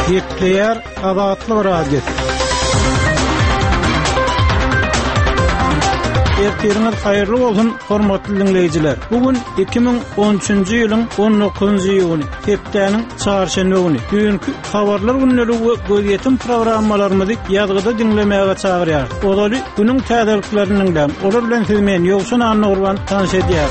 Yekleyer Azatlyk Radiosu. Ertiriniz hayırlı bolsun hormatly dinleyijiler. Bugün 2013-nji ýylyň 19-njy ýyly, hepdeniň çarşamba güni. Bugünkü habarlar günleri we gözýetim programmalarymyzy ýazgyda dinlemäge çagyrýar. Olaly günüň täzelikleriniň olar bilen siz men ýoksun anny urban tanış edýär.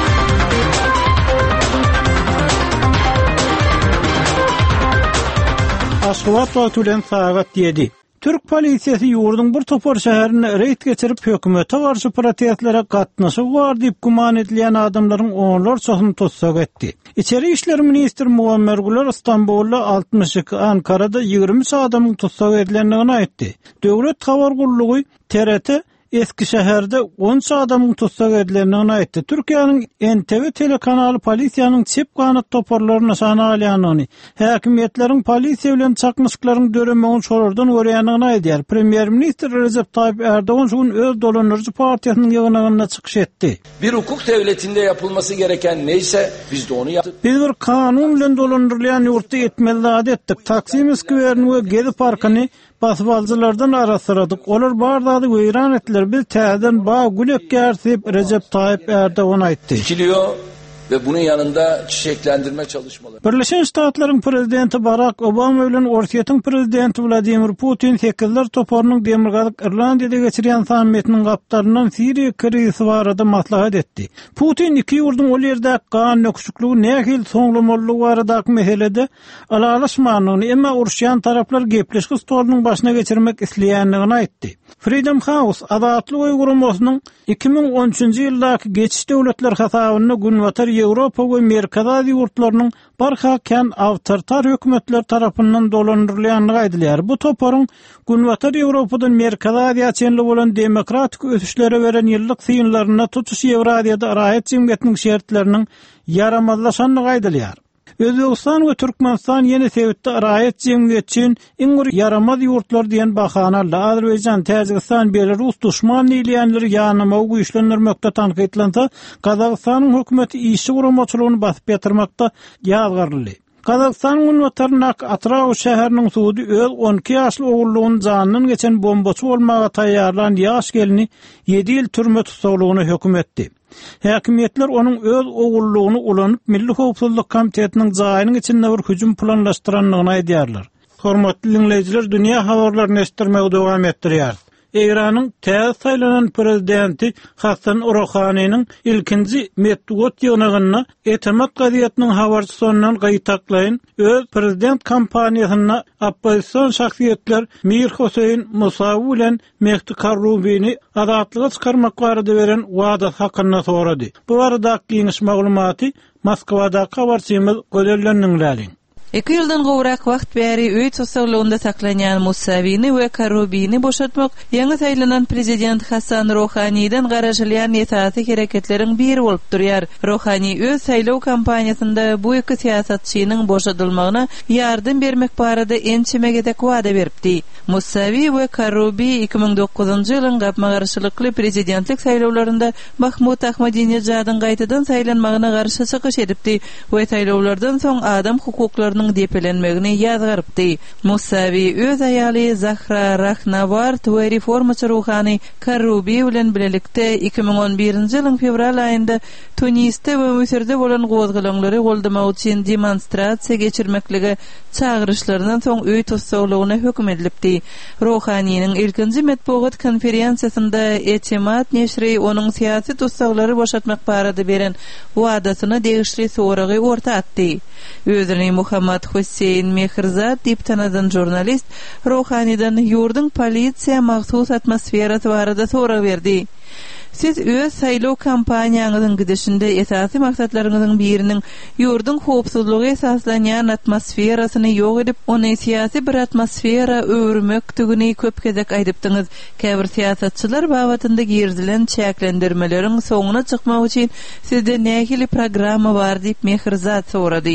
Aşgabat wagtynyň saat 7. Türk polisiýasy ýurdun bir topar şäherine reýt geçirip hökümete garşy protestlere gatnaşyp bar diýip guman edilýän adamlaryň onlar çoxuny tutsak etdi. İçeri işler ministri Muammer Güler İstanbul'da 62, Ankara'da 20 adamın tutsak edilenligini aýtdy. Döwlet habar gurulugy TRT Eskişehir'de 10 adamın tutsak edilenligini aýtdy. Türkiýanyň NTV telekanaly polisiýanyň çep kanat toparlaryna sana alýanyny, häkimetleriň polisiýa bilen çakmyşyklaryň döremegiň şolardan görýänligini aýdýar. Premier ministr Recep Tayyip Erdoğan şuň öz dolanırjy partiýasynyň ýygynyna çykyş etdi. Bir hukuk devletinde yapılması gereken neyse biz de onu yaptık. Biz bir kanun bilen dolandyrylýan ýurtda etmeli etdik. Taksim skwerini we Gezi parkyny basbalcılardan arasyradyk. Olar bardagy weýran etdiler. Biz täzeden ba gülek gärsip Recep Tayyip Erdoğan aýtdy. Dikiliyor ve bunun yanında çiçeklendirme çalışmaları. Birleşen Ştatlaryň prezidenti Barack Obama bilen Russiýanyň prezidenti Vladimir Putin Sekizler toparynyň Demirgazyk Irlandiýada geçirýän sammitiniň gapdaryndan Siriýa krizisi barada maslahat etdi. Putin iki ýurdun ol ýerde gan nöküşlügi nähil soňlamalygy baradaky meselede alalaşmanyny, emma uruşýan taraplar gepleşik stolunyň başyna geçirmek isleýänligini aýtdy. Freedom House Azatlyk Uyguramasynyň 2013-nji ýyldaky geçiş döwletler hasabyna günwatar Ýewropa we Merkez Aziýa ýurtlarynyň barhaken awtoritar hökümetler tarapyndan dolandyrylýanlygy aýdylýar. Bu toparyň günwatar Ýewropadan Merkez Aziýa çenli bolan demokratik ösüşlere beren ýyllyk syňlaryna tutuş Ýewraziýada rahat jemgyýetiniň şertleriniň yaramazlaşanlygy aýdylýar. Özbegistan we Türkmenistan ýene sebäpde rahat jemgyýet üçin iň yaramaz ýurtlar diýen bahanarly. Azerbaýjan, Täjikistan, Belarus düşman diýilýänleri ýanyma güýçlendirmekde tanqidlanta, Kazakstanyň hökümeti işi guramaçylygyny basyp ýatyrmakda ýazgarly. Kazakstanyň ünwatlarynak Atrau şäheriniň suwdy öz 12 ýaşly ogullygyny janynyň geçen bombaçy bolmaga taýýarlan ýaş gelini 7 ýyl türme tutuklugyna höküm etdi. Häkimetler onuň öz ogullygyny ulanyp Milli Howpsuzlyk Komitetiniň jaýynyň içinde bir hüjüm planlaşdyranlygyny aýdýarlar. Hormatly dinleyijiler, dünýä habarlaryny estirmegi dowam etdirýär. Iranyň täze saýlanan prezidenti Hasan Rouhanyň ilkinji Medwed ýygynyna Etemat gazetynyň habarçy sonundan gaýtaklaýyn öz prezident kampaniýasyna opposision şahsiýetler Mir Hosein Musawy bilen Mehdi Karrubi'ni azatlyga çykarmak barada beren wada hakyna sorady. Bu barada giňiş maglumaty Moskwada habarçymyz gözellendirildi. 2 ýyldan gowrak wagt bäri öýt soslugynda saklanýan Musawyny we Karrubi'ni boşatmak ýa-da saýlanan prezident Hasan Rouhanydan garaşylýan ýetatly hereketleriň biri bolup durýar. Rouhany öz saýlaw kampaniýasynda bu iki siýasatçynyň boşatylmagyna ýardym bermek barada ençemegede wada beripdi. Musawy we Karrubi 2009-njy ýylyň gapma garşylykly prezidentlik saýlawlarynda Mahmud Ahmadinejadyn gaýtadan saýlanmagyna garşy çykyş edipdi we saýlawlardan soň adam hukuklaryny depelenmegini ýazgarypdy. Musawy öz aýaly Zahra Rahnavard we reformaçy Rouhany Karrubi bilen birlikde 2011-nji ýylyň fevral aýynda Tunisde we Misirde bolan gowazgalaňlary goldamak üçin demonstrasiýa geçirmekligi çağırışlarynyň soň öýt tutsagylygyna höküm edilipdi. Rouhanyň ilkinji medpugat konferensiýasynda Etemat neşri onuň syýasy tutsaglary boşatmak barada beren wadasyny degişli soragy orta atdy. Özüni Muhammad Hüseyin Mehrzad diýip tanadan jurnalist Rouhanydan ýurdun polisiýa mahsus atmosferasy barada sorak berdi. Siz öz saýlaw kampaniýaňyzyň gidişinde esasy maksatlaryňyzyň biriniň ýurdun howpsuzlygy esaslanýan atmosferasyny ýok edip, ony syýasy bir atmosfera öwürmekdigini köp gezek aýdypdyňyz. Käbir siýasatçylar babatynda girdilen çäklendirmeleriň soňuna çykmak üçin sizde nähili programma bar diýip Mehrzad sorady.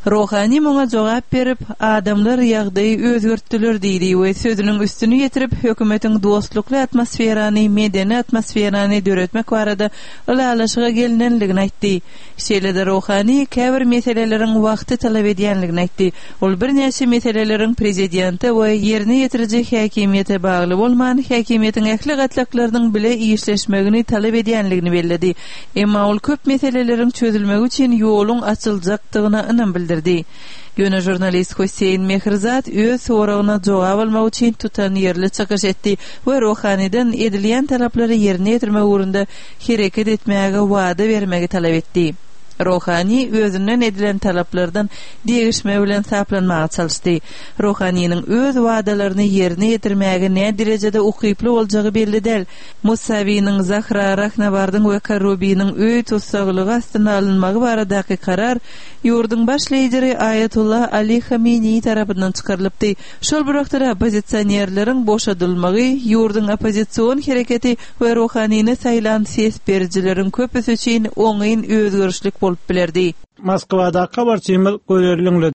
Rohani muňa jogap berip, adamlar ýagdaýy özgörtdiler diýdi we sözüniň üstüni ýetirip hökümetiň dostlukly atmosferany, medeni atmosferany döretmek barada ulalaşyga gelinenligini aýtdy. Şeýle-de Rohani käbir meseleleriň wagty talap edýänligini aýtdy. Ol bir näçe meseleleriň prezidenti we ýerine ýetirjek häkimiýete bagly bolman häkimiýetiň ähli gatlaklarynyň bile işleşmegini talap edýänligini bellädi. Emma ol köp meseleleriň çözülmegi üçin ýoluň açyljakdygyna ynam bildirdi. Ýöne jurnalist Hüseyin Mehrzat öz soragyna jogap almak üçin tutan ýerli çykyş etdi we Rohanydan edilýän talaplary ýerine ýetirmek urunda hereket etmäge wada bermegi talap etdi. Rohani özünden edilen talaplardan degişme bilen saplanmağa çalışdy. Rohanynyň öz wadalaryny ýerine ýetirmäge näme derejede ukyply boljagy belli däl. Musawinyň Zahra Rahnabardyň we Karubinyň öý tutsaglygy astyna alynmagy baradaky karar ýurduň baş lideri Ayatullah Ali Khamenei tarapyndan çykarylypdy. Şol bir wagtda opozitsionerleriň boşadylmagy ýurduň opozisiýon hereketi we Rohanyny saýlan ses berjileriň köpüsi üçin oňyn özgörüşlik bolup bilerdi. Moskvada habarçymyz görülen